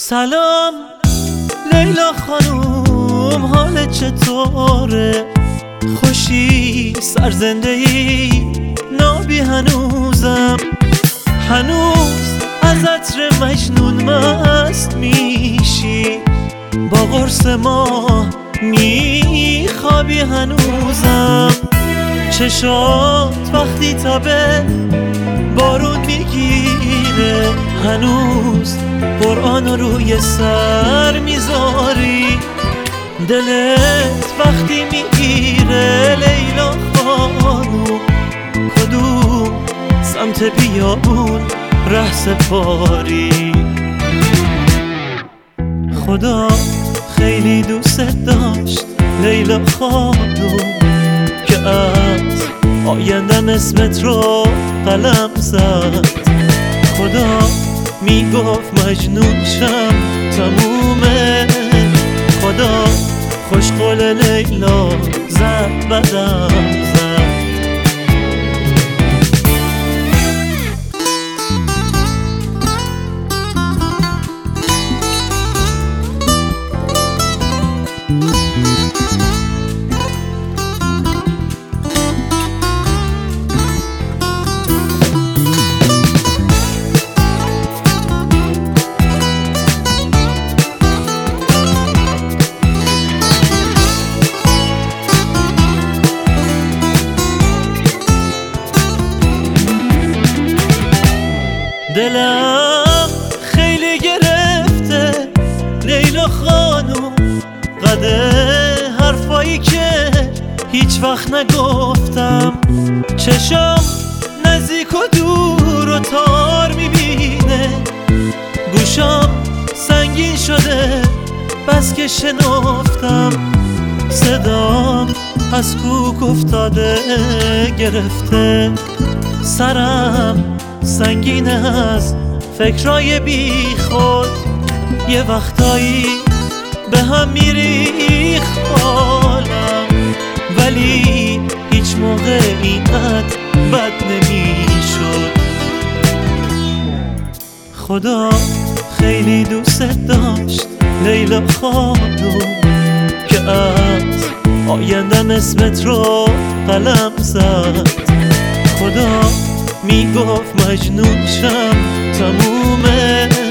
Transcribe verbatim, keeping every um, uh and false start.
سلام لیلا خانوم، حالت چطوره؟ خوشی سرزنده ای نابی هنوزم، هنوز از عطر مجنون مست میشی، با قرص ماه میخوابی هنوزم. چشات وقتی تابه بارون میگیره، هنوز قرآن روی سر میذاری، دلت وقتی میگیره لیلا خانوم، کدوم سمت بیابون ره سپاری. خدا خیلی دوست داشت لیلا خانوم، که از آیندم اسمت رو قلم زد. خدا میگفت مجنون شم تمومه، خدا خوش قول لیلا زد بدم زد. دلم خیلی گرفته لیلا خانوم، قده حرفایی که هیچ وقت نگفتم. چشم نزدیک و دور و تار میبینه، گوشم سنگین شده بس که شنفتم. صدام از کوک افتاده گرفته، سرم سنگین از فکرای بی خود، یه وقتایی به هم میریخ حالم، ولی هیچ موقع اینقدر بد نمیشد. خدا خیلی دوست داشت لیلا خانوم، که از آیندم اسمت رو قلم زد. خدا میگفت مجنون شم تمومه،